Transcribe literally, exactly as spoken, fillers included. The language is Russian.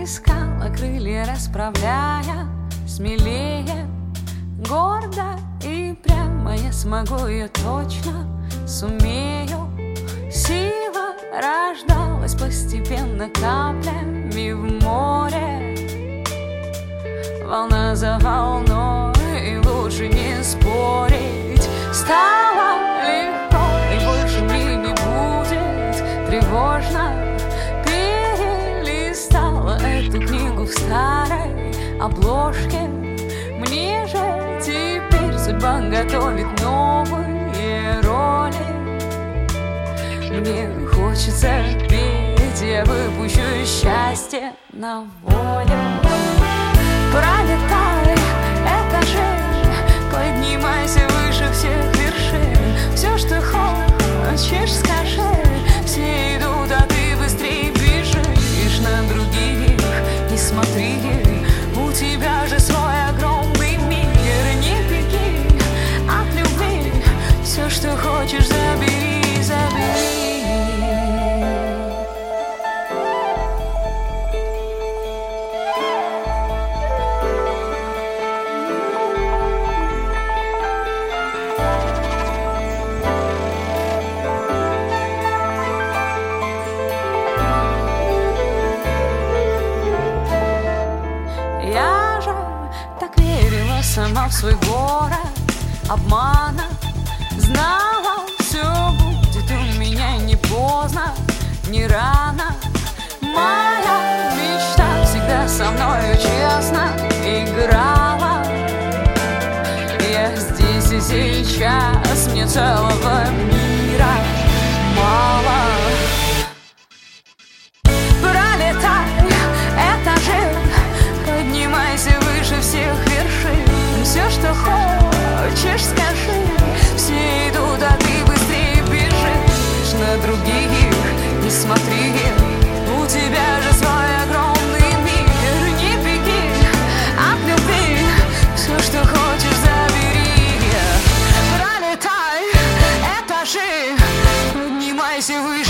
искала крылья, расправляя смелее, гордо и прямо я смогу, я точно сумею. Сила рождалась постепенно каплями в море, волна за волной, и лучше не спорить. Стало легко, и больше мне не будет тревожно. Перелистала эту книгу в старой обложке. Мне же теперь судьба готовит новые роли. Мне хочется петь, я выпущу счастье на волю. Пролетай этажи, поднимайся выше всех вершин. Все, что хочешь, скажи. Все идут, а ты быстрее бежишь. На других не смотри, у тебя же свой огромный мир. Не беги от любви, все, что хочешь, забери, забери. Я же так верила сама в свой город обмана. Знала, все будет у меня не поздно, не рано. Моя мечта всегда со мною честно играла. Я здесь и сейчас, мне целого мира мало. Пролетай этажи, поднимайся выше всех вершин. Все, что хочешь, скажи. Все идут, а ты быстрее бежишь. На других не смотри, у тебя же свой огромный мир. Не беги от любви, все, что хочешь, забери. Пролетай этажи, поднимайся выше.